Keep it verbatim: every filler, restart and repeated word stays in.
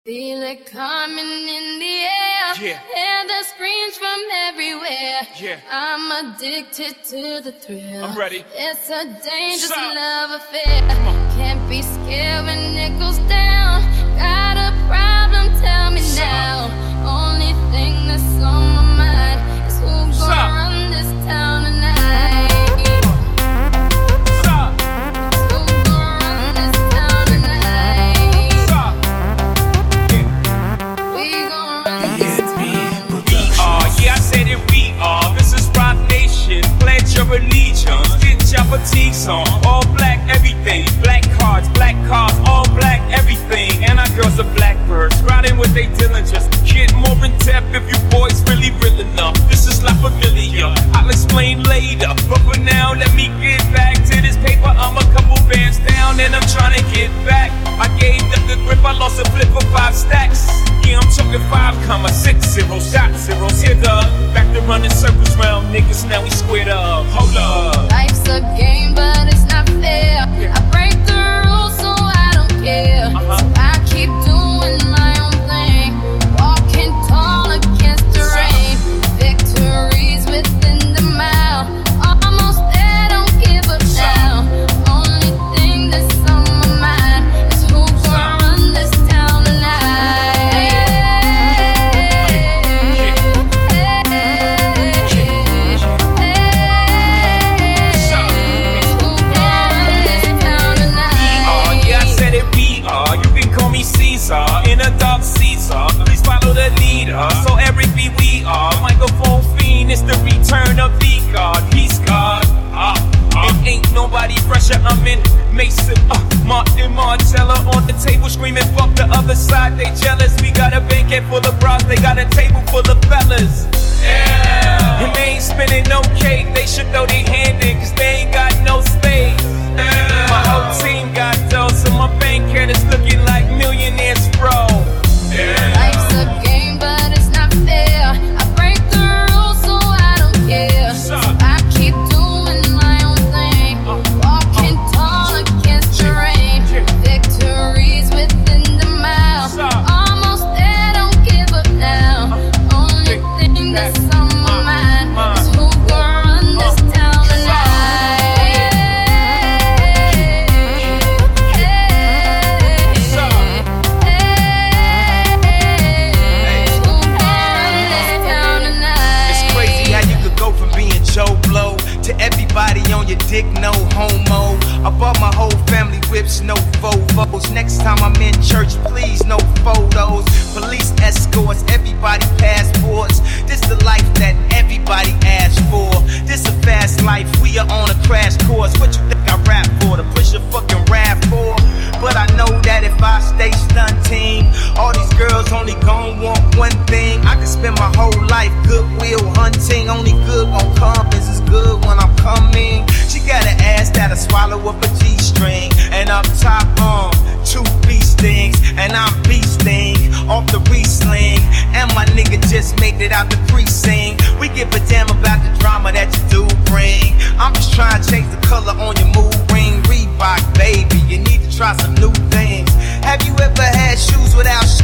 Feel it coming in the air. Yeah. Hear the screams from everywhere. Yeah. I'm addicted to the thrill. I'm ready. It's a dangerous Stop. love affair. Can't be scared when it goes down. Got a problem? Tell me Stop. now. Only thing that's on my mind is who gonna Stop. run this town tonight. Stop. Who gonna run this town tonight? Stop. We gon' run this town. We are, yeah, I said it, we are. This is Rock Nation. Pledge your allegiance. Get your fatigues on. All black, everything. Black cards, black cars, all black, everything. And our girls are blackbirds. Riding with they diligence. Get more in depth if you boys really real enough. This is not familiar. I'll explain later. But for now, let me get back to this paper. I'm a couple bands down and I'm trying to get back. I gave the good grip. I lost a flip for five stacks. Yeah, I'm talking five comma six zeros, dot zeros. Hit up. Back to running circles round niggas. Now we squared up. Hold up. Life's a game, but it's not fair. I break the rules, so I don't care. Uh-huh. So I keep doing my own thing, walking tall against the rain. Victories within the mile, almost there, don't give up now. Only thing that's on my mind is who gonna run this town tonight. Oh, yeah, I said it, we are. You can call me Caesar, in a dark Caesar. Please follow the leader. So every beat we are. Microphone fiend, it's the return of the God. Peace God. Ah, uh, it ain't nobody fresher. I'm in Mason. Uh, Martin Martella on the table screaming, fuck the other side. They jealous. We got a banquet full of bras. They got a table full of fellas. Yeah. And they ain't spinning no cake. They should throw their hand in, cause they ain't got no space. Yeah. My whole team got dough, so my bank account is looking like millionaires, bro. Yeah. Life's a game, but it's not fair. I break the rules, so I don't care. So I keep doing my own thing, walking tall against the rain. Victories within the mile, almost there, don't give up now. Only thing that's on my mind is who gonna run this town tonight. It's crazy how you could go from being Joe Blow to everybody on your dick, no homo. I bought my whole family whips, no Vovos. Next time I'm in church, please, no photos. Police escorts, everybody passports. This the life that everybody asks for. This a fast life, we are on a crash course. What you think I rap for? To push a fucking rap for? But I know that if I stay stunting, all these girls only gon' want one thing. I can spend my whole life goodwill hunting. Only good won't come, this is good when I'm coming. She got an ass that'll swallow up a G-string. And up top, um, two beast things. And I'm beasting off the re-sling. And my nigga just made it out the precinct. We give a damn about the drama that you do bring. I'm just trying to change the color on your mood ring. Reebok, baby, you need to try some new things. Have you ever had shoes without